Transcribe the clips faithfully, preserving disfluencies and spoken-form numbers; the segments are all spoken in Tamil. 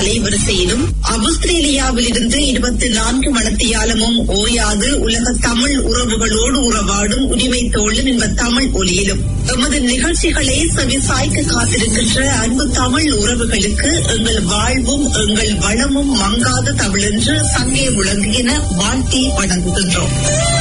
அலைவரிசையிலும் ஆஸ்திரேலியாவில் இருந்து இருபத்தி நான்கு மணித்தியாலமும் ஓயாது உலக தமிழ் உறவுகளோடு உறவாடும் உரிமை தோழன் என்ப தமிழ் ஒலியிலும் எமது நிகழ்ச்சிகளை செவிசாய்க்க காத்திருக்கின்ற அன்பு தமிழ் உறவுகளுக்கு எங்கள் வாழ்வும் எங்கள் வளமும் மங்காத தமிழென்று சங்கே விளங்குகின வாழ்த்தி வணங்குகின்றோம்.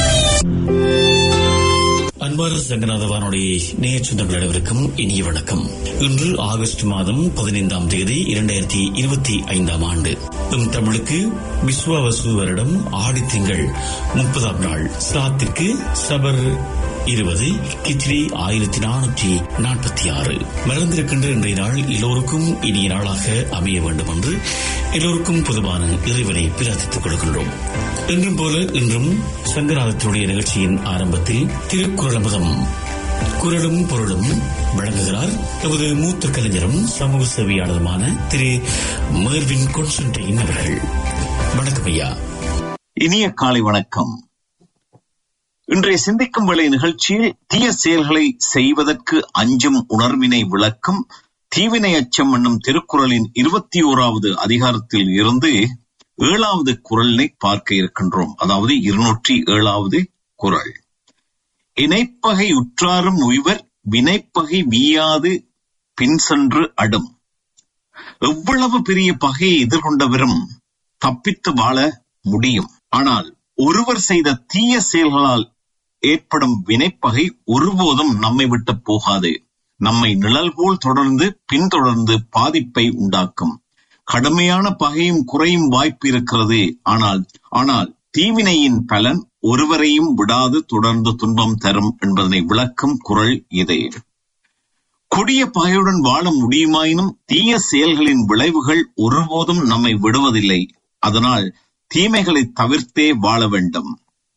அன்பான சங்கநாத வானொலி நேயர் சொந்தங்கள் அனைவருக்கும் இனிய வணக்கம். இன்று ஆகஸ்ட் மாதம் பதினைந்தாம் தேதி இரண்டாயிரத்தி இருபத்தி ஐந்தாம் ஆண்டு நம் தமிழுக்கு விஸ்வாவசு வருடம் ஆடி திங்கள் முப்பதாம் நாள் சாத்திற்கு சபர் இருபது கிச்ரி ஆயிரத்தி நானூற்றி நாற்பத்தி ஆறு மறந்திருக்கின்ற இன்றைய நாள் எல்லோருக்கும் இனிய நாளாக அமைய வேண்டும் என்று எல்லோருக்கும் பொதுவான இறைவனை பிரார்த்தித்துக் கொள்கின்றோம். என்றும் போல இன்றும் சங்கநாதத்தினுடைய நிகழ்ச்சியின் ஆரம்பத்தில் திருக்குறள் அமுதம் குரலும் பொருளும் வழங்குகிறார் நமது மூத்த கலைஞரும் சமூக சேவையாளருமான திரு மேர்வின் கான்ஸ்டன்டைன் அவர்கள். வணக்கம் ஐயா. இனிய காலை வணக்கம். இன்றைய சிந்திக்கும் வேளை நிகழ்ச்சியில் தீய செயல்களை செய்வதற்கு அஞ்சும் உணர்வினை விளக்கும் தீவினை அச்சம் என்னும் திருக்குறளின் இருபத்தி ஓராவது அதிகாரத்தில் இருந்து ஏழாவது குறளினை பார்க்க இருக்கின்றோம். அதாவது இருநூற்றி ஏழாவது குறள். இணைப்பகை உற்றாரும் உய்வர் வினைப்பகை வீயாது பின் சென்று அடும். எவ்வளவு பெரிய பகையை எதிர்கொண்டவரும் தப்பித்து வாழ முடியும். ஆனால் ஒருவர் செய்த தீய செயல்களால் ஏற்படும் வினைப்பகை ஒருபோதும் நம்மை விட்டு போகாது. நம்மை நிழல் போல் தொடர்ந்து பின்தொடர்ந்து பாதிப்பை உண்டாக்கும். கடுமையான பகையும் குறையும் வாய்ப்பு இருக்கிறது. ஆனால் ஆனால் தீவினையின் பலன் ஒருவரையும் விடாது தொடர்ந்து துன்பம் தரும் என்பதனை விளக்கும் குறள் இதே. கொடிய பகையுடன் வாழ முடியுமாயினும் தீய செயல்களின் விளைவுகள் ஒருபோதும் நம்மை விடுவதில்லை. அதனால் தீமைகளை தவிர்த்தே வாழ வேண்டும்.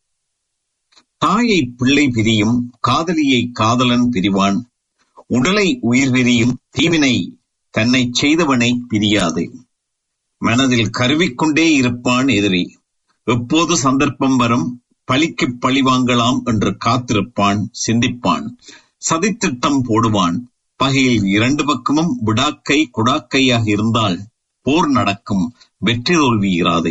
தாயை பிள்ளை பிரியும், காதலியை காதலன் பிரிவான். உடலை உயிர் பிரியும், தீவினை தன்னை செய்தவனை பிரியாது. மனதில் கருவிக்கொண்டே இருப்பான் எதிரி. எப்போது சந்தர்ப்பம் வரும் பழிக்கு பழி வாங்கலாம் என்று காத்திருப்பான், சிந்திப்பான், சதித்திட்டம் போடுவான். பகையில் இரண்டு பக்கமும் விடாக்கை குடாக்கையாக இருந்தால் போர் நடக்கும், வெற்றி தோல்வி இராது.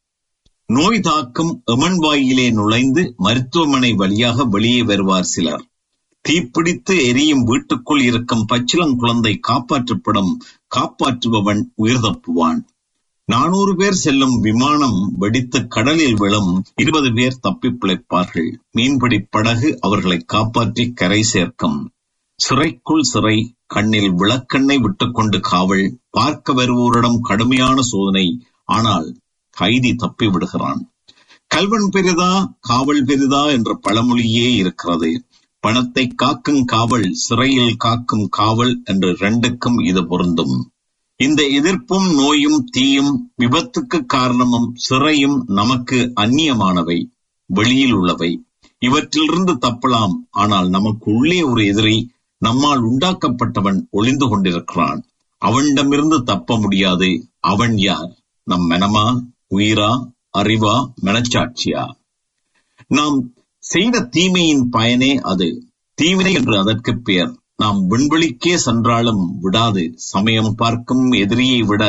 நோய் தாக்கும் எமன் வாயிலே நுழைந்து மருத்துவமனை வழியாக வெளியே வருவார் சிலர். தீப்பிடித்து எரியும் வீட்டுக்குள் இருக்கும் பச்சிளங்குழந்தை காப்பாற்றப்படும், காப்பாற்றுபவன் உயிர் தப்புவான். நானூறு பேர் செல்லும் விமானம் வெடித்து கடலில் விழும், இருபது பேர் தப்பி பிழைப்பார்கள். மீன்பிடி படகு அவர்களை காப்பாற்றி கரை சேர்க்கும். சிறைக்குள் சிறை, கண்ணில் விளக்கெண்ணை விட்டுக்கொண்டு காவல். பார்க்க வருவோரிடம் கடுமையான சோதனை. ஆனால் கைதி தப்பி விடுகிறான். கல்வன் பெரிதா காவல் பெரிதா என்ற பழமொழியே இருக்கிறது. பணத்தை காக்கும் காவல், சிறையில் காக்கும் காவல் என்று இரண்டுக்கும் இது பொருந்தும். இந்த எதிர்ப்பும் நோயும் தீயும் விபத்துக்கு காரணமும் சிறையும் நமக்கு அந்நியமானவை, வெளியில் உள்ளவை. இவற்றிலிருந்து தப்பலாம். ஆனால் நமக்கு உள்ளே ஒரு எதிரி, நம்மால் உண்டாக்கப்பட்டவன் ஒளிந்து கொண்டிருக்கிறான். அவனிடமிருந்து தப்ப முடியாது. அவன் யார்? நம் மனமா, உயிரா, அறிவா, மனச்சாட்சியா? நாம் செய்த தீமையின் பயனே அது. தீவினை என்று அதற்கு பெயர். நாம் விண்வெளிக்கே சென்றாலும் விடாது. சமயம் பார்க்கும் எதிரியை விட,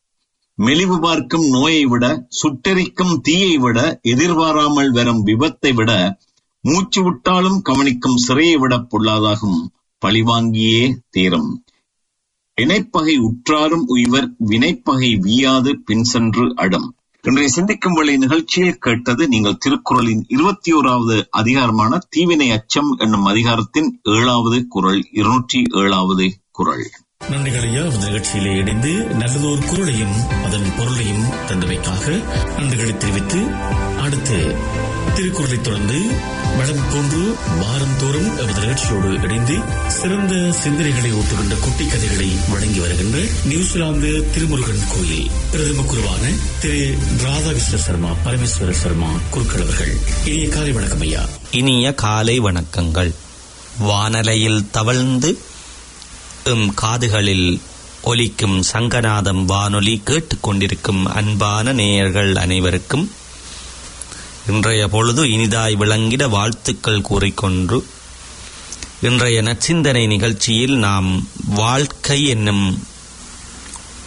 மெலிவு பார்க்கும் நோயை விட, சுட்டெரிக்கும் தீயை விட, எதிர்பாராமல் வரும் விபத்தை விட, மூச்சு விட்டாலும் கவனிக்கும் சிறையை விட பொல்லாதாகும். பழிவாங்கியே தீரும். இணைப்பகை உற்றாரும் உய்வர் வினைப்பகை வீயாது பின் சென்று அடும். இன்றைய சிந்திக்கும் வேளை நிகழ்ச்சியில் கேட்டது நீங்கள் திருக்குறளின் இருபத்தி ஓராவது அதிகாரமான தீவினை அச்சம் என்னும் அதிகாரத்தின் ஏழாவது குறள், இருநூற்றி ஏழாவது குறள். நன்றிகளையா இந்த நிகழ்ச்சியிலே இணைந்து நல்லதோர் குறளையும் அதன் பொருளையும் தந்தமைக்காக நன்றிகளை தெரிவித்து அடுத்து திருக்குறளை தொடர்ந்து வளம் போன்று வாரந்தோறும் எமது நிகழ்ச்சியோடு இணைந்து சிறந்த சிந்தனைகளை ஊட்டுகின்ற குட்டி கதைகளை வழங்கி வருகின்ற நியூசிலாந்து திருமுருகன் கோயில் பிரதம குருவான திரு ராதாகிருஷ்ண சர்மா பரமேஸ்வர சர்மா குருக்கள் அவர்கள். இனிய காலை வணக்கம் ஐயா. இனிய காலை வணக்கங்கள். வானலையில் தவழ்ந்து எம் காதுகளில் ஒலிக்கும் சங்கநாதம் வானொலி கேட்டுக்கொண்டிருக்கும் அன்பான நேயர்கள் அனைவருக்கும் இன்றைய பொழுது இனிதாய் விளங்கிட வாழ்த்துக்கள் கூறிக்கொண்டு இன்றைய நற்சிந்தனை நிகழ்ச்சியில் நாம் வாழ்க்கை என்னும்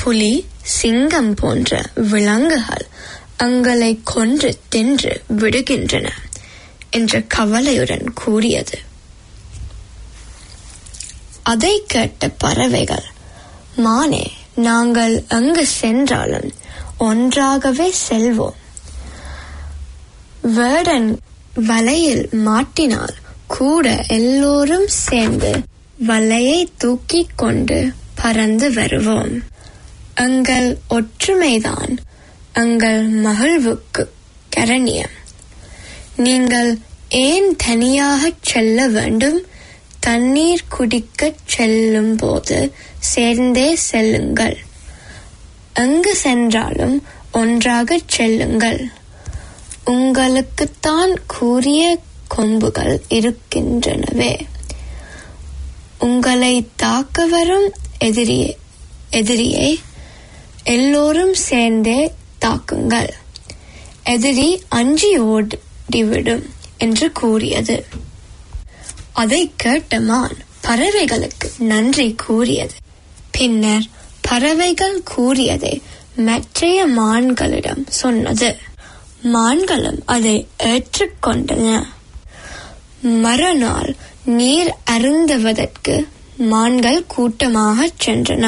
புலி, சிங்கம் போன்ற விலங்குகள் எங்களை கொன்று தின்று விடுகின்றன என்ற கவலையுடன் கூறியது. அதை கேட்ட பறவைகள், மானே, நாங்கள் எங்கு சென்றாலும் ஒன்றாகவே செல்வோம். வேடன் வலையில் மாட்டினால் கூட எல்லோரும் சேர்ந்து வலையை தூக்கிக் கொண்டு பறந்து வருவோம். எங்கள் ஒற்றுமைதான் எங்கள் மகிழ்வுக்கு கரணியம். நீங்கள் ஏன் தனியாகச் செல்ல வேண்டும்? தண்ணீர் குடிக்கச் செல்லும் போது சேர்ந்தே செல்லுங்கள். எங்கு சென்றாலும் ஒன்றாகச் செல்லுங்கள். உங்களுக்குத்தான் கூரிய கொம்புகள் இருக்கின்றனவே. உங்களை தாக்க வரும் எதிரியை எதிரியை எல்லோரும் சேர்ந்தே தாக்குங்கள். எதிரி அஞ்சி ஓடிவிடும் என்று கூறியது. அதை கேட்ட மான் பறவைகளுக்கு நன்றி கூறியது. பின்னர் பறவைகள் கூறியதை மற்றைய மான்களிடம் சொன்னது. மான்களும் அதை ஏற்றுக்கொண்டன. மறுநாள் நீர் அருந்துவதற்கு மான்கள் கூட்டமாக சென்றன.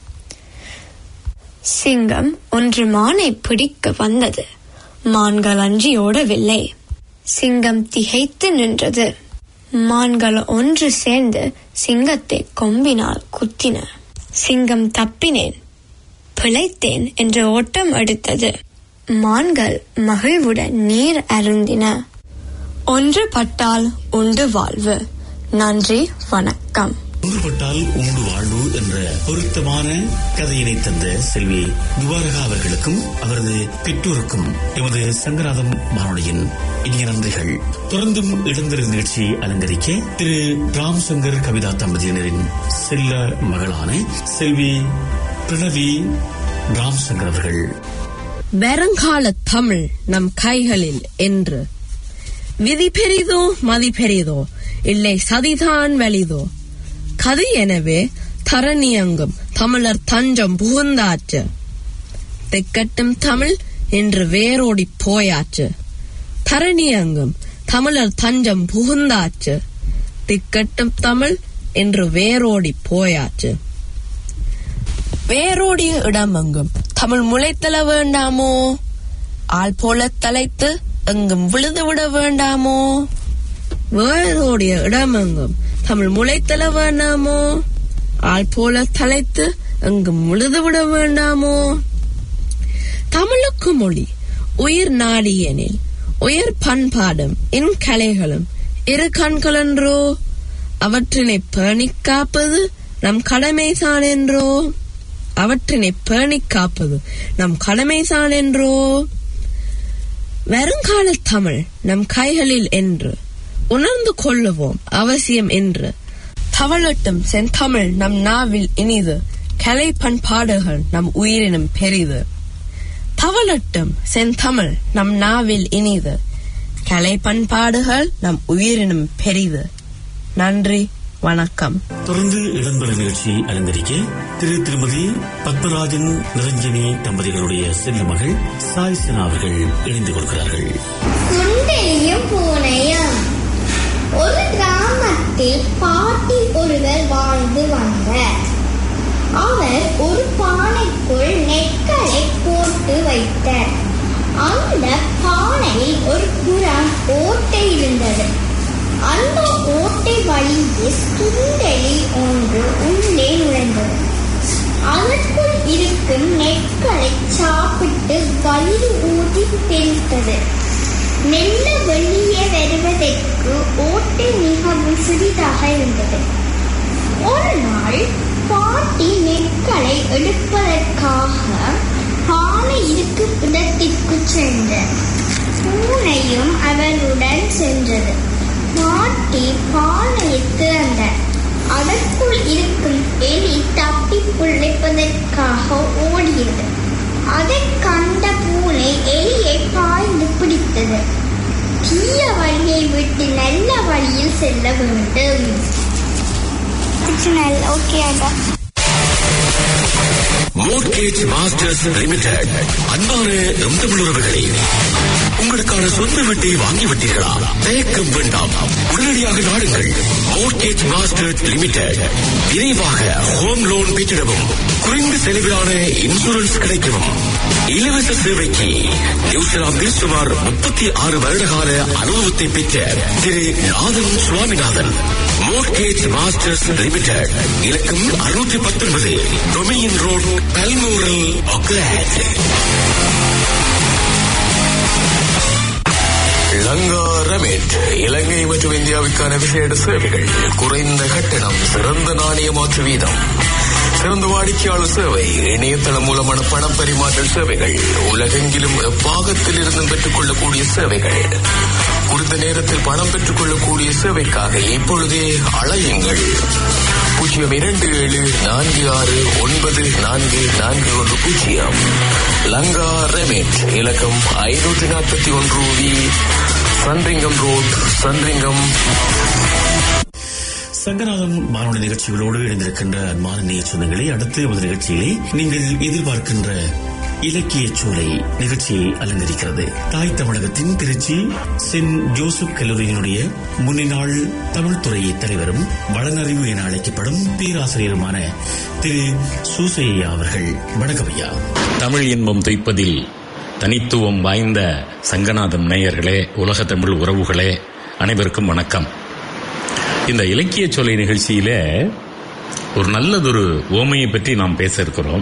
சிங்கம் ஒன்று மானை பிடிக்க வந்தது. மான்கள் அஞ்சி ஓடவில்லை. சிங்கம் திகைத்து நின்றது. மான்கள் ஒன்று சேர்ந்து சிங்கத்தை கொம்பினால் குத்தின. சிங்கம் தப்பினேன், பிழைத்தேன் என்ற ஓட்டம் எடுத்தது. மான்கள் மகிழ்வுடன் நீர் அருந்தின. ஒன்றுபட்டால் உண்டு வாழ்வு. நன்றி, வணக்கம். ஒன்றுபட்டால் உண்டு வாழ்வு என்ற பொருத்தமான கதையினை தந்த செல்வி துவாரகா அவர்களுக்கும் அவரது பெற்றோருக்கும் எமது சங்கநாதம் வானொலியின் இனிய நன்றிகள். தொடர்ந்தும் இடம்பெற நிகழ்ச்சியை அலங்கரிக்க திரு ராம் சங்கர் கவிதா தம்பதியினரின் செல்ல மகளான செல்வி பிரணவி ராம் சங்கர் அவர்கள். வருங்கால தமிழ் நம் கைகளில் என்று விதி பெரிதோ மதி பெரிதோ இல்லை சதிதான் வலிதோ கதி எனவே தரணியங்கும் தமிழர் தஞ்சம் புகுந்தாச்சு. திக்கட்டும் தமிழ் என்று வேரோடி போயாச்சு. தரணியங்கும் தமிழர் தஞ்சம் புகுந்தாச்சு. திக்கட்டும் தமிழ் என்று வேரோடி போயாச்சு. வேரோடிய இடமெங்கும் தமிழ் முளைத்தல வேண்டாமோ? ஆள் போல தலைத்து எங்கும் விழுது விட வேண்டாமோ? வேரோடிய இடமெங்கும் தமிழ் முளைத்தல வேண்டாமோ? ஆள் போல தலைத்து எங்கும் விழுது விட வேண்டாமோ? தமிழுக்கு மொழி உயிர் நாடியெனில் உயர் பண்பாடும் இன் கலைகளும் இரு கண்களென்றோ? அவற்றினை பேணி காப்பது நம் கடமைதான் என்றோ? அவற்றினை பேணி காப்பது நம் கடமைதான் என்றோ? வருங்கால தமிழ் நம் கைகளில் என்று உணர்ந்து கொள்ளுவோம் அவசியம் என்று. தவழட்டும் செந்தமிழ் நம் நாவில் இனிது. கலை பண்பாடுகள் நம் உயிரினும் பெரிது. தவழட்டும் செந்தமிழ் நம் நாவில் இனிது. கலை பண்பாடுகள் நம் உயிரினும் பெரிது. நன்றி, வணக்கம். தொடர்ந்து இடம்பெற நிகழ்ச்சியை அலங்கரிக்க திரு திருமதி பத்மராஜன் நிரஞ்சனி தம்பதிகளுடைய செல்ல மகள் சாய்சனா அவர்கள் இணைந்து கொள்கிறார்கள். சுண்டையும் பூனையும். ஒரு கிராமத்தில் பாட்டி ஒருவர் வாழ்ந்து வந்தார். அவர் ஒரு பானைக்குள் நெற்களை போட்டு வைத்தார். அந்த பானையில் ஒரு புறம் ஓட்டை இருந்தது. அந்த ஓட்டை வழியே சுண்டெலி ஒன்று உள்ளே நுழைந்தது. அதற்குள் இருக்கும் நெற்களை சாப்பிட்டு வயிறு ஊதி தெளித்தது. மெல்ல வெளியே வருவதற்கு ஓட்டை மிகவும் சிறிதாக இருந்தது. ஒரு நாள் பாட்டி நெற்களை எடுப்பதற்காக பானை இருக்கும் இடத்திற்கு சென்றார். பூனையும் அவருடன் சென்றது. பாட்டி பானையை திறந்தார். அதற்குள் இருக்கும் எலி தப்பி பிழைப்பதற்காக ஓடியது. அதை கண்ட பூனை எலியை பாய்ந்து பிடித்தது. தீய வழியை விட்டு நல்ல வழியில் செல்ல வேண்டும். ஓகே. Mortgage masters limited. அன்பான எம் தமிழ் உறவுகளே, உங்களுக்கான சொந்த வீட்டை வாங்கிவிட்டீர்களா? தயக்கம் வேண்டாம், உடனடியாக நாடுங்கள் மோர்ட்கேஜ் மாஸ்டர்ஸ் லிமிடெட். விரைவாக ஹோம் லோன் பெற்றிடவும், குறைந்த செலவிலான இன்சூரன்ஸ் கிடைக்கவும், இலவச சேவைக்கு நியூசிலாந்தில் சுமார் முப்பத்தி ஆறு வருடகால அனுபவத்தை பெற்ற Thiru Nathan Swaminathan. Mortgage masters limited. இலக்கம் அறுநூற்றி பத்தொன்பது டொமியின் road, Balmoral, Auckland. Lanka remit. Ilangai மற்றும் இந்தியாவுக்கான விசேட சேவைகள், குறைந்த கட்டணம், சிறந்த நாணய மாற்று வீதம், சிறந்த வாடிக்கையாளர் சேவை, இணையதளம் மூலமான பண பரிமாற்ற சேவைகள், உலகெங்கிலும் எப்பாகத்தில் இருந்து பெற்றுக் கொள்ளக்கூடிய சேவைகள், குறித்த நேரத்தில் பணம் பெற்றுக் கொள்ளக்கூடிய சேவைக்காக இப்பொழுதே அழையுங்கள். பூஜ்ஜியம் இரண்டு ஏழு நான்கு ஆறு ஒன்பது நான்கு நான்கு ஒன்று பூஜ்ஜியம். லங்கா ரெமிட். இலக்கம் ஐநூற்றி நாற்பத்தி ஒன்று வி சன்ரிங்கம் ரோட், சன்ரிங்கம். சங்கநாதம் வானொலி நிகழ்ச்சிகளோடு இணைந்திருக்கின்ற அன்பான நேய சொந்தங்களே, அடுத்து ஒரு நிகழ்ச்சியிலே நீங்கள் எதிர்பார்க்கின்ற இலக்கிய சோலை நிகழ்ச்சியை அலங்கரிக்கிறது. தாய் தமிழகத்தின் திருச்சி சென்ட் ஜோசப் கல்லூரியினுடைய முன்னாள் தமிழ் துறை தலைவரும் வளனறிவு என அழைக்கப்படும் பேராசிரியருமான திரு சூசையா அவர்கள். வணக்கமையா. தமிழ் இன்பம் தைப்பதில் தனித்துவம் வாய்ந்த சங்கநாதம் நேயர்களே, உலக தமிழ் உறவுகளே, அனைவருக்கும் வணக்கம். இந்த இலக்கிய சோலை நிகழ்ச்சியில ஒரு நல்லதொரு ஓமையை பற்றி நாம் பேச இருக்கிறோம்.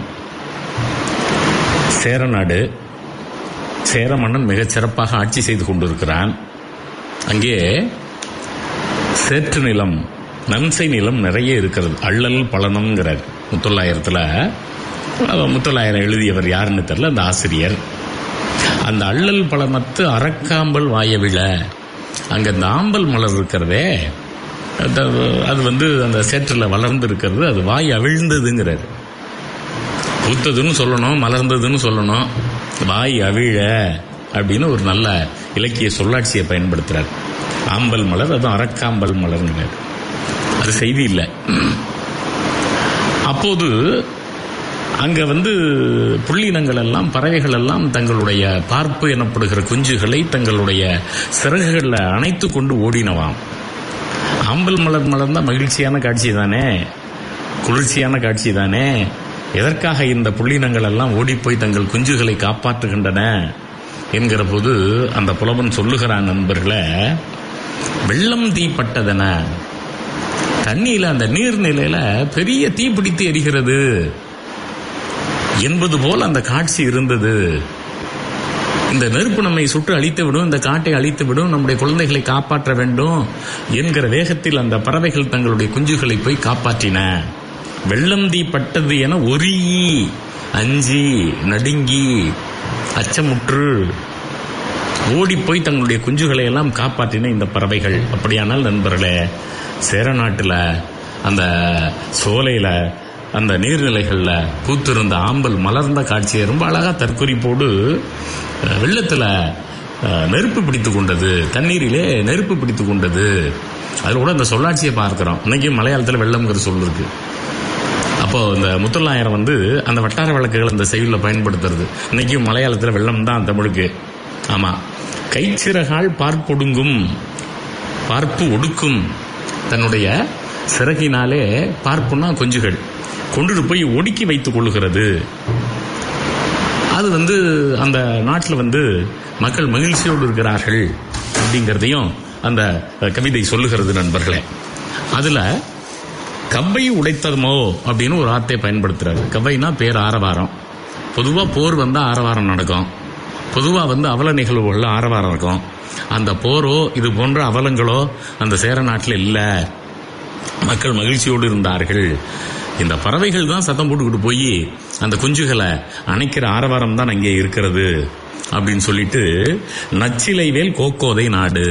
சேரநாடு, சேர மன்னன் மிகச் சிறப்பாக ஆட்சி செய்து கொண்டிருக்கிறான். அங்கே சேற்று நிலம், நன்சை நிலம் நிறைய இருக்கிறது. அள்ளல் பலனம்ங்கிறார் முத்தொள்ளாயிரத்துல. முத்தொள்ளாயிரம் எழுதியவர் யாருன்னு தெரியல, அந்த ஆசிரியர். அந்த அள்ளல் பலனத்து அறக்காம்பல் வாயவிழ, அங்க அந்த ஆம்பல் மலர் இருக்கிறதே, அது வந்து அந்த சேற்றில் வளர்ந்து இருக்கிறது, அது வாய் அவிழ்ந்ததுங்கிறார். பூத்ததுன்னு சொல்லணும், மலர்ந்ததுன்னு சொல்லணும், வாய் அவிழ அப்படின்னு ஒரு நல்ல இலக்கிய சொல்லாட்சியை பயன்படுத்துறார். ஆம்பல் மலர், அதுவும் அறக்காம்பல் மலர்ங்கிறார். அது செய்தி இல்லை. அப்போது அங்க வந்து புள்ளினங்கள் எல்லாம், பறவைகள் எல்லாம் தங்களுடைய பார்ப்பு எனப்படுகிற குஞ்சுகளை தங்களுடைய சிறகுகளில் அணைத்து கொண்டு ஓடினவாம். ஆம்பல் மலர் மலர்ந்த மகிழ்ச்சியான காட்சி தானே, குளிர்ச்சியான காட்சி தானே. எதற்காக இந்த புள்ளினங்கள் எல்லாம் ஓடிப்போய் தங்கள் குஞ்சுகளை காப்பாற்றுகின்றன என்கிற போது அந்த புலவன் சொல்லுகிறான், நண்பர்களே, வெள்ளம் தீப்பட்டதென, தண்ணியில அந்த நீர்நிலையில பெரிய தீ பிடித்து எரிகிறது என்பது போல் அந்த காட்சி இருந்தது. இந்த நெருப்பு நம்மை சுட்டு அழித்து விடும், இந்த காட்டை அழித்து விடும், நம்முடைய குழந்தைகளை காப்பாற்ற வேண்டும் என்கிற வேகத்தில் அந்த பறவைகள் தங்களுடைய குஞ்சுகளை போய் காப்பாற்றின. வெள்ளம் தீ பட்டது என ஒரி அஞ்சி நடுங்கி அச்சமுற்று ஓடிப்போய் தங்களுடைய குஞ்சுகளை எல்லாம் காப்பாற்றின இந்த பறவைகள். அப்படியானால் நண்பர்களே, சேர நாட்டில் அந்த சோலையில அந்த நீர்நிலைகளில் பூத்திருந்த ஆம்பல் மலர்ந்த காட்சியை ரொம்ப அழகா தற்குறிப்போடு வெள்ளத்தில் நெருப்பு பிடித்து கொண்டது, தண்ணீரிலே நெருப்பு பிடித்து கொண்டது. அதில் கூட அந்த சொல்லாட்சியை பார்க்கிறோம். இன்னைக்கு மலையாளத்தில் வெள்ளம்ங்கிற சொல் இருக்கு. அப்போ இந்த முத்தொள்ளாயிரம் வந்து அந்த வட்டார வழக்குகள் அந்த செய்யுள்ள பயன்படுத்துறது. இன்னைக்கும் மலையாளத்தில் வெள்ளம் தான் தமிழுக்கு. ஆமா, கைச்சிறகால் பார்ப்பொடுங்கும், பார்ப்பு ஒடுக்கும், தன்னுடைய சிறகினாலே, பார்ப்புன்னா கொஞ்சுகள், கொண்டுட்டு போய் ஒடுக்கி வைத்துக் கொள்ளுகிறது. அது வந்து அந்த நாட்டில் வந்து மக்கள் மகிழ்ச்சியோடு இருக்கிறார்கள் அப்படிங்கிறதையும் அந்த கவிதை சொல்லுகிறது நண்பர்களே. அதுல கவ்வை உடைத்ததுமோ அப்படின்னு ஒரு வார்த்தையை பயன்படுத்துறாரு. கவ்வைனா பேர் ஆரவாரம். பொதுவா போர் வந்தா ஆரவாரம் நடக்கும். பொதுவா வந்து அவல நிகழ்வுகள்ல ஆரவாரம் இருக்கும். அந்த போரோ இது போன்ற அவலங்களோ அந்த சேர நாட்டில் இல்ல. மக்கள் மகிழ்ச்சியோடு இருந்தார்கள். இந்த பறவைகள் தான் சத்தம் போட்டுக்கிட்டு போய் அந்த குஞ்சுகளை அணைக்கிற ஆரவாரம் தான் அங்கே இருக்கிறது அப்படின்னு சொல்லிட்டு, நச்சிலை வேல் கோக்கோதை நாடு,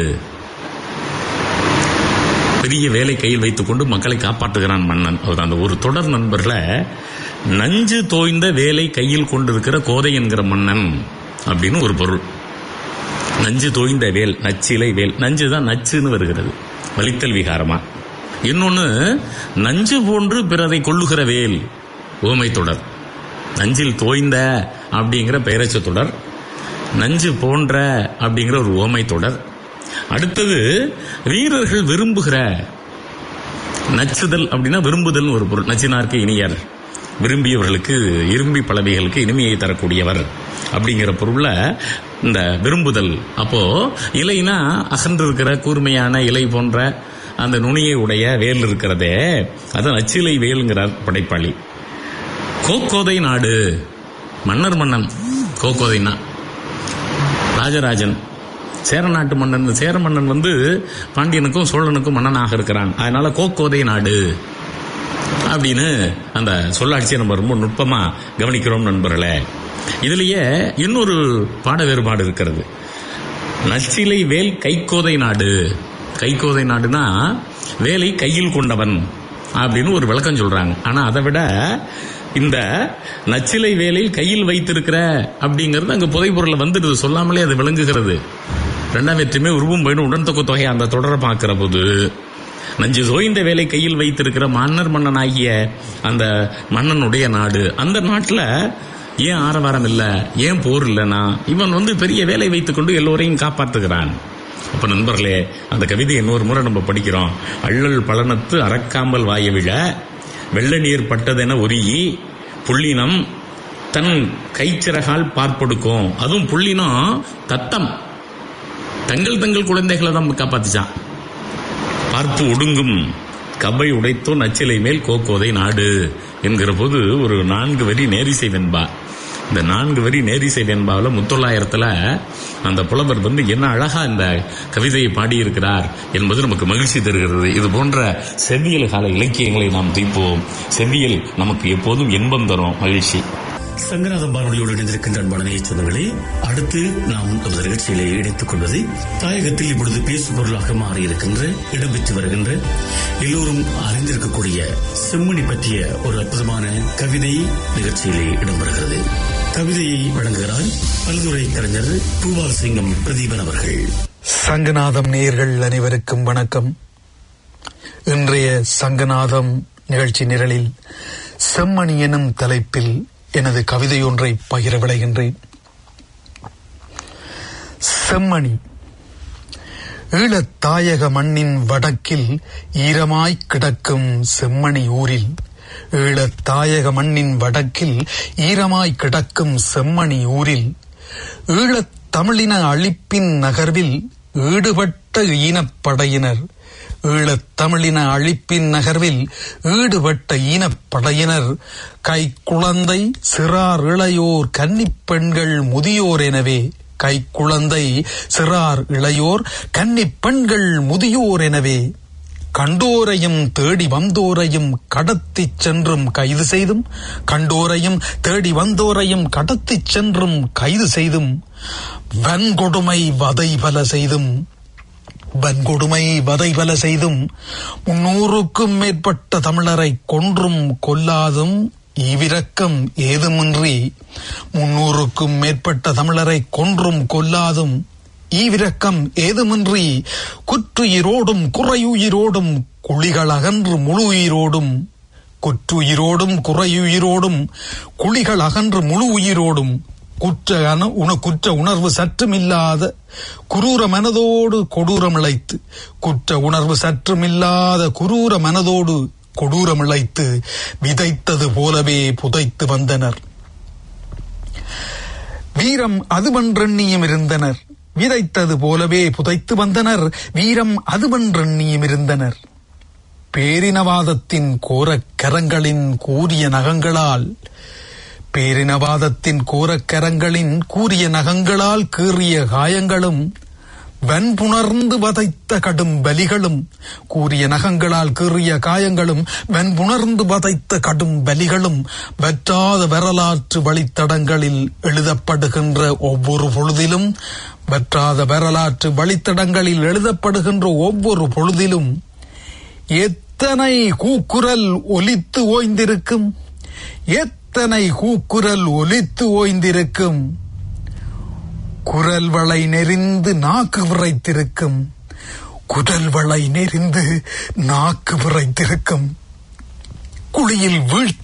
பெரிய வேலை கையில் வைத்துக் கொண்டு மக்களை காப்பாற்றுகிறான் மன்னன். அந்த ஒரு தொடர் நண்பர்களை, நஞ்சு தோய்ந்த வேலை கையில் கொண்டிருக்கிற கோதை என்கிற மன்னன் அப்படின்னு ஒரு பொருள். நஞ்சு தோய்ந்த வேல், நச்சிலை வேல், நஞ்சு தான் நச்சுன்னு வருகிறது வலித்தல் விகாரமா. இன்னொன்னு, நஞ்சு போன்று பிறரை கொள்ளுகிற வேல் உவமை தொடர். நஞ்சில் தோய்ந்த அப்படிங்கிற பெயரச்ச தொடர், நஞ்சு போன்ற அப்படிங்கிற ஒரு உவமை தொடர். அடுத்தது வீரர்கள் விரும்புகிற, நச்சுதல் அப்படின்னா விரும்புதல் ஒரு பொருள். நச்சினார்க்கு இனியர், விரும்பியவர்களுக்கு இரும்பி பலவைகளுக்கு இனிமையை தரக்கூடியவர் அப்படிங்கிற பொருள்ல இந்த விரும்புதல். அப்போ இலைனா அகன்று இருக்கிற கூர்மையான இலை போன்ற அந்த நுனியை உடைய வேல் இருக்கிறதே, அது நச்சிலை வேலுங்கிறார் படைப்பாளி. கோக்கோதை நாடு, மன்னர் மன்னன் கோக்கோதைனா ராஜராஜன், சேர நாட்டு மன்னன். சேர மன்னன் வந்து பாண்டியனுக்கும் சோழனுக்கும் மன்னனாக இருக்கிறான். அதனால கோக்கோதை நாடு அப்படின்னு அந்த சொல்லாட்சியை நம்ம ரொம்ப நுட்பமா கவனிக்கிறோம் நண்பர்களே. இதுலயே இன்னொரு பாட வேறுபாடு இருக்கிறது. நச்சிலை வேல் கைக்கோதை நாடு. கைக்கோதை நாடுனா வேலை கையில் கொண்டவன் அப்படின்னு ஒரு விளக்கம் சொல்றாங்க. ஆனா அதை விட இந்த நச்சிலை வேலையில் கையில் வைத்திருக்கிற அப்படிங்கிறது அங்க புதைபொருள் வந்துடுது, சொல்லாமலே அது விளங்குகிறது. ரெண்டாம் வெற்றுமே உருவும் பயனும் உடன்தொக்க தொகை அந்த தொடரை பார்க்கிற போது நஞ்சு தோய்ந்த வேலை கையில் வைத்திருக்கிற மன்னர் மன்னன் ஆகிய அந்த மன்னனுடைய நாடு, அந்த நாட்டுல ஏன் ஆரவாரம் இல்ல, ஏன் போர் இல்லைன்னா இவன் வந்து பெரிய வேலை வைத்துக் கொண்டு எல்லோரையும் காப்பாற்றுகிறான். அப்ப நண்பர்களே, அந்த கவிதை இன்னொரு முறை நம்ம படிக்கிறோம். அள்ளல் பலனத்து அறக்காமல் வாய விழ வெள்ள நீர் பட்டதென ஒரியி புள்ளினம் தன் கைச்சிறகால் பார்ப்பொடுக்கும். அதுவும் புள்ளினம் தத்தம், தங்கள் தங்கள் குழந்தைகளை தான் காப்பாத்துச்சான். பார்த்து ஒடுங்கும் கவ்வை உடைத்தோ நச்சிலை மேல் கோக்கோதை நாடு என்கிற போது ஒரு நான்கு வரி நேரிசை வெண்பா. இந்த நான்கு வரி நேரிசை வெண்பாவில் முத்தொள்ளாயிரத்துல அந்த புலவர் வந்து என்ன அழகா இந்த கவிதையை பாடியிருக்கிறார் என்பது நமக்கு மகிழ்ச்சி தருகிறது. இது போன்ற செவ்வியல் கால இலக்கியங்களை நாம் தீர்ப்போம். செவ்வியல் நமக்கு எப்போதும் இன்பம் தரும், மகிழ்ச்சி. சங்கநாதம் வானொலியோடு இணைந்திருக்கின்ற அன்பான சொந்தங்களே, அடுத்து நாம் நமது நிகழ்ச்சியிலே இணைத்துக் கொள்வது தாயகத்தில் இப்பொழுது பேசு பொருளாக மாறியிருக்கின்ற, இடம்பெற்று வருகின்ற, எல்லோரும் அறிந்திருக்கக்கூடிய செம்மணி பற்றிய ஒரு அற்புதமான கவிதை நிகழ்ச்சியிலே இடம்பெறுகிறது. கவிதையை வழங்குகிறார் பல்துறை கலைஞர் பூவால் சிங்கம் பிரதீபன் அவர்கள். சங்கநாதம் நேயர்கள் அனைவருக்கும் வணக்கம். இன்றைய சங்கநாதம் நிகழ்ச்சி நிரலில் செம்மணி எனும் தலைப்பில் எனது கவிதை ஒன்றை பகிர விளைகின்றேன். செம்மணி. ஈழத்தாயக மண்ணின் வடக்கில் ஈரமாய் கிடக்கும் செம்மணி ஊரில், ஈழத்தாயக மண்ணின் வடக்கில் ஈரமாய் கிடக்கும் செம்மணி ஊரில், ஈழத் தமிழின அழிப்பின் நகர்வில் ஈடுபட்ட ஈனப்படையினர், ஈழத் தமிழின அழிப்பின் நகர்வில் ஈடுபட்ட ஈனப்படையினர் கை குழந்தை சிறார் இளையோர் கன்னிப் பெண்கள் முதியோர் எனவே, கை குழந்தை சிறார் இளையோர் கன்னிப் பெண்கள் முதியோர் எனவே, கண்டோரையும் தேடி வந்தோரையும் கடத்திச் சென்றும் கைது செய்தும், கண்டோரையும் தேடி வந்தோரையும் கடத்திச் சென்றும் கைது செய்தும், வன்கொடுமை வதை பல செய்தும், வன்கொடுமை வதை பல செய்தும், முன்னூறுக்கும் மேற்பட்ட தமிழரை கொன்றும் கொல்லாதும் ஈவிரக்கம் ஏதுமின்றி, முன்னூறுக்கும் மேற்பட்ட தமிழரை கொன்றும் கொல்லாதும் ஈவிரக்கம் ஏதுமின்றி, குற்றுயிரோடும் குறையுயிரோடும் குழிகள் அகன்று முழு உயிரோடும், குற்றுயிரோடும் குறையுயிரோடும் குழிகள் அகன்று முழு உயிரோடும், குற்ற உண குற்ற உணர்வு சற்றுமில்லாத குரூர மனதோடு கொடூரமிழைத்து, குற்ற உணர்வு சற்றுமில்லாத குரூர மனதோடு கொடூரமிழைத்து விதைத்தது போலவே புதைத்து வந்தனர். வீரம் அதுவென்றெண்ணியும் இருந்தனர், விதைத்தது போலவே புதைத்து வந்தனர். வீரம் அதுவென்றெண்ணியும் இருந்தனர். பேரினவாதத்தின் கோரக் கரங்களின் கூரிய நகங்களால், பேரினவாதத்தின் கோரக்கரங்களின் கூரிய நகங்களால் கீறிய காயங்களும், வன்புணர்ந்து வதைத்த கடும் பலிகளும், கூரிய நகங்களால் கீறிய காயங்களும், வன்புணர்ந்து வதைத்த கடும் பலிகளும், வற்றாத வரலாற்று வழித்தடங்களில் எழுதப்படுகின்ற ஒவ்வொரு பொழுதிலும், வற்றாத வரலாற்று வழித்தடங்களில் எழுதப்படுகின்ற ஒவ்வொரு பொழுதிலும் எத்தனை கூக்குரல் ஒலித்து ஓய்ந்திருக்கும், எத்தனை கூக்குரல் ஒலித்து ஓய்ந்திருக்கும். குரல் வளை நெறிந்து நாக்கு விரைத்திருக்கும், குரல் வளை நெறிந்து நாக்கு விரைத்திருக்கும். குழியில் வீழ்த்தி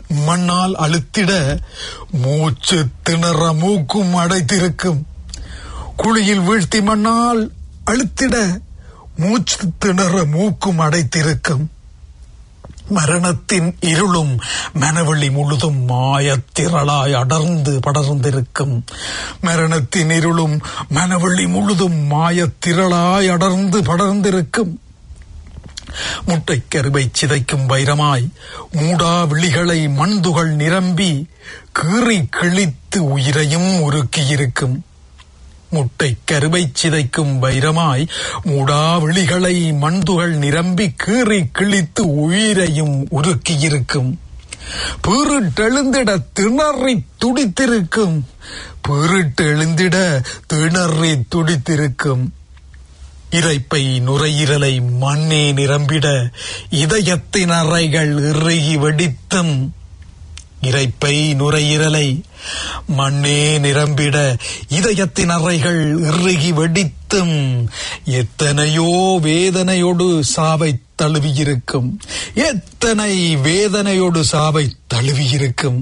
மண்ணால் அழுத்திட மூச்சு திணற மூக்கும் அடைத்திருக்கும். குழியில் வீழ்த்தி மண்ணால் அழுத்திட மூச்சு திணற மூக்கும் அடைத்திருக்கும். மரணத்தின் இருளும் மனவெளி முழுதும் மாயத்திரளாய் அடர்ந்து படர்ந்திருக்கும். மரணத்தின் இருளும் மனவெளி முழுதும் மாயத்திரளாய் அடர்ந்து படர்ந்திருக்கும். முட்டை கருவை சிதைக்கும் வைரமாய் மூடா விழிகளை மண்துகள் நிரம்பி கீறி கிழித்து உயிரையும் உருக்கியிருக்கும். முட்டை கருவை சிதைக்கும் வைரமாய் மூடா விழிகளை மண்துகள் நிரம்பி கீறி கிழித்து உயிரையும் உருக்கியிருக்கும். பீறிட்டெழுந்திட திணறி துடித்திருக்கும். பீறிட்டெழுந்திட திணறி துடித்திருக்கும். இரைப்பை நுரையீரலை மண்ணே நிரம்பிட இதயத்தின் அறைகள் இறுகி வெடித்தும். இரைப்பை நுரையீரலை மண்ணே நிரம்பிட இதயத்தின் அறைகள் இறுகி வெடித்தும் எத்தனையோ வேதனையோடு சாவை தழுவியிருக்கும். எத்தனை வேதனையோடு சாவை தழுவியிருக்கும்.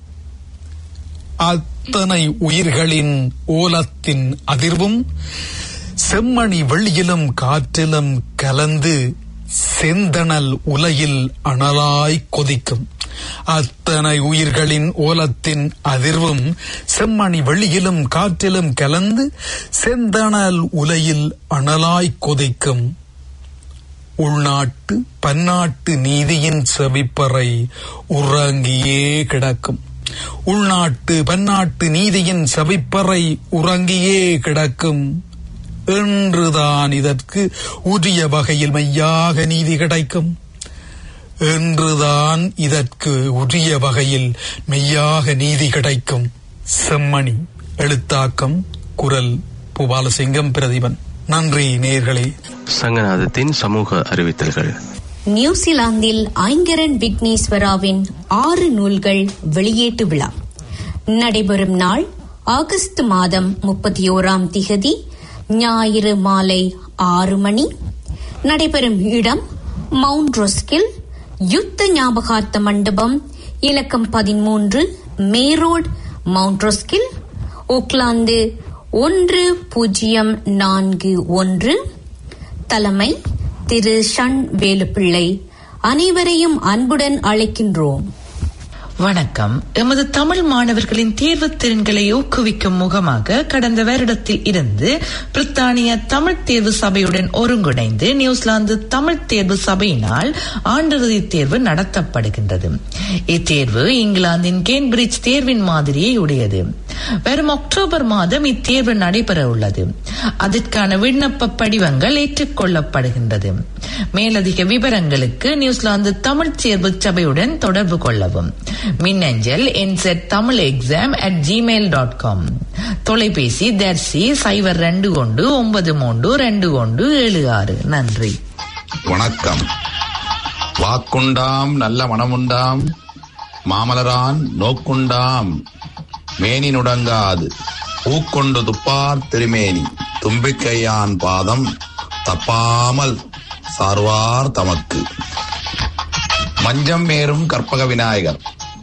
அத்தனை உயிர்களின் ஓலத்தின் அதிர்வும் செம்மணி வெளியிலும் காற்றிலும் கலந்து செந்தணல் உலையில் அனலாய் கொதிக்கும். அத்தனை உயிர்களின் ஓலத்தின் அதிர்வும் செம்மணி வெளியிலும் காற்றிலும் கலந்து செந்தணல் உலையில் அனலாய் கொதிக்கும். உள்நாட்டு பன்னாட்டு நீதியின் செவிப்பறை உறங்கியே கிடக்கும். உள்நாட்டு பன்னாட்டு நீதியின் செவிப்பறை உறங்கியே கிடக்கும். என்றுதான் இதற்கு உரிய வகையில் மெய்யாக நீதி கிடைக்கும். என்றுதான் இதற்கு உரிய வகையில் மெய்யாக நீதி கிடைக்கும். செம்மணி. எழுத்தாக்கம் குரல் பூபாலசிங்கம் பிரதீபன். நன்றி நேயர்களே. சங்கநாதத்தின் சமூக அறிவித்தல்கள். நியூசிலாந்தில் ஐங்கரன் விக்னேஸ்வராவின் ஆறு நூல்கள் வெளியீட்டு விழா நடைபெறும் நாள் ஆகஸ்ட் மாதம் முப்பத்தி ஓராம் திகதி ஞாயிறு மாலை ஆறு மணி. நடைபெறும் இடம் மவுண்ட் ரொஸ்கில் யுத்த ஞாபகார்த்த மண்டபம், இலக்கம் பதிமூன்று, மேரோட், மவுண்ட் ரொஸ்கில், ஓக்லாந்து ஒன்று பூஜ்ஜியம் நான்கு ஒன்று. தலைமை திரு ஷண் வேலுப்பிள்ளை. அனைவரையும் அன்புடன் அழைக்கின்றோம். வணக்கம். எமது தமிழ் மாணவர்களின் தேர்வு திறன்களை ஊக்குவிக்கும் முகமாக கடந்த வருடத்தில் இருந்து பிரித்தானிய தமிழ் தேர்வு சபையுடன் ஒருங்கிணைந்து நியூசிலாந்து தமிழ் தேர்வு சபையினால் ஆண்டிறுதி தேர்வு நடத்தப்படுகின்றது. இத்தேர்வு இங்கிலாந்தின் கேம்பிரிட்ஜ் தேர்வின் மாதிரியை உடையது. வரும் அக்டோபர் மாதம் இத்தேர்வு நடைபெற உள்ளது. அதற்கான விண்ணப்ப படிவங்கள் ஏற்றுக்கொள்ளப்படுகின்றது. மேலதிக விவரங்களுக்கு நியூசிலாந்து தமிழ் தேர்வு சபையுடன் தொடர்பு கொள்ளவும். மின்னஞ்சல் enset Tamil exam at gmail dot com. தொலைபேசி தர்சி சைவர் ரெண்டு ஒன்று ஒன்பது மூன்று ரெண்டு ஒன்று ஏழு ஆறு. நன்றி. வணக்கம். வாக்குண்டாம் நல்ல மனமுண்டாம் மாமலரான் நோக்குண்டாம் மேனி நுடங்காது பூக்கொண்டு துப்பார் திருமேனி தும்பிக்கையான் பாதம் தப்பாமல் சார்வார் தமக்கு. மஞ்சம் மேறும் கற்பக விநாயகர்.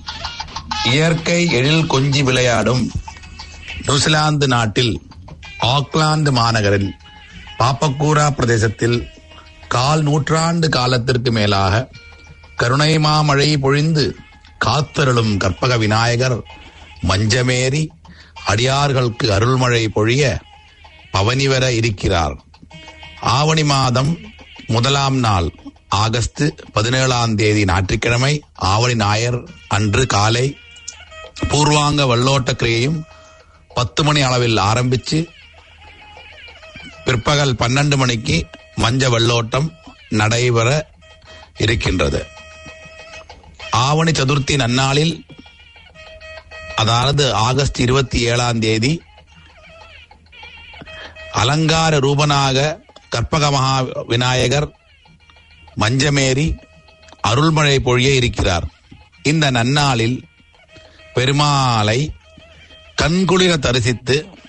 இயற்கை எழில் கொஞ்சி விளையாடும் நியூசிலாந்து நாட்டில் ஆக்லாந்து மாநகரில் பாப்பக்கூரா பிரதேசத்தில் கால் நூற்றாண்டு காலத்திற்கு மேலாக கருணை மாமழை பொழிந்து காத்தருளும் கற்பக விநாயகர் மஞ்சமேறி அடியார்களுக்கு அருள்மழை பொழிய பவனி வர இருக்கிறார். ஆவணி மாதம் முதலாம் நாள் ஆகஸ்ட் பதினேழாம் தேதி ஞாயிற்றுக்கிழமை ஆவணி ஞாயிறு அன்று காலை பூர்வாங்க வெள்ளோட்ட கிரியையும் பத்து மணி அளவில் ஆரம்பித்து பிற்பகல் பன்னெண்டு மணிக்கு மஞ்ச வெள்ளோட்டம் நடைபெற இருக்கின்றது. ஆவணி சதுர்த்தி நன்னாளில், அதாவது ஆகஸ்ட் இருபத்தி ஏழாம் தேதி அலங்கார ரூபனாக கற்பக மகா விநாயகர் மஞ்சமேறி அருள்மழை பொழிய இருக்கிறார். இந்த நன்னாளில் பெருமாளை கண்குளிர தரிசித்து